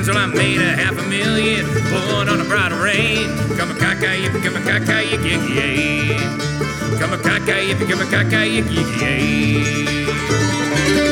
millions, well, I made a $500,000, born on a bridal rein. Come a caca, yippee, come a caca, yippee, yippee, come a caca, yippee, come a caca, yippee, yippee.